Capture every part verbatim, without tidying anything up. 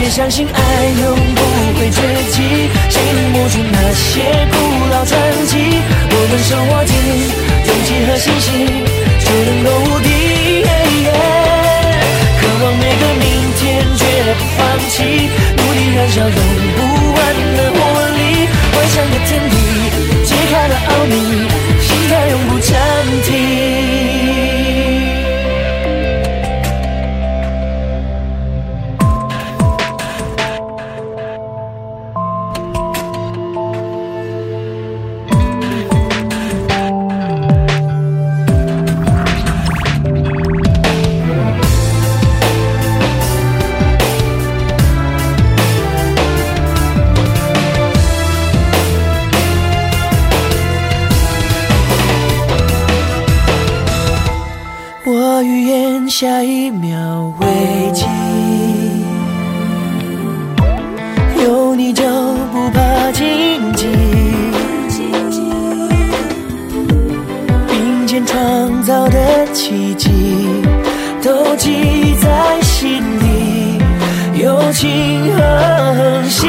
也相信爱永不会绝迹，谁能抹去那些古老传奇？我们手握紧勇气和信心，就能够无敌。渴望每个明天，绝不放弃，努力燃烧用不完的活力。幻想的天地，揭开了奥秘，心跳永不暂停。我预言下一秒危机，有你就不怕荆棘，并肩创造的奇迹都记在心里，友情和恒心。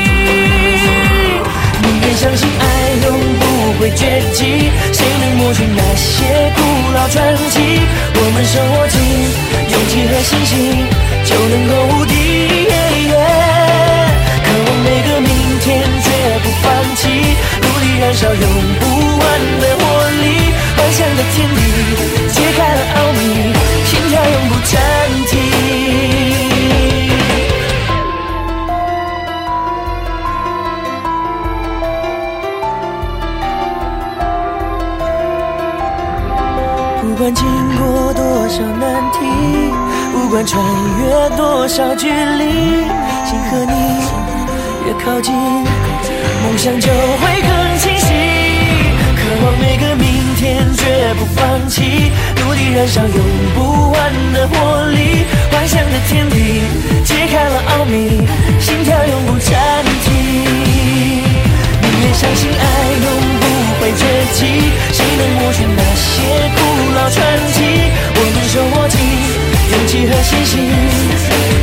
宁愿相信爱永不会绝迹，谁能抹去那些古老传奇？我们手握紧勇气和信心，就能够无敌。渴望每个明天，绝不放弃，努力燃烧用不完的活力。幻想的天地，揭开了奥秘，心跳永不暂停。不管经过多少难题，不管穿越多少距离，心和你越靠近，梦想就会更清晰。渴望每个明天，绝不放弃，努力燃烧用不完的活力。幻想的天地，揭开了奥秘，心跳永不暂停。宁愿相信爱永不会绝迹，谁能抹去那些古老传奇？我们手握紧勇气和信心，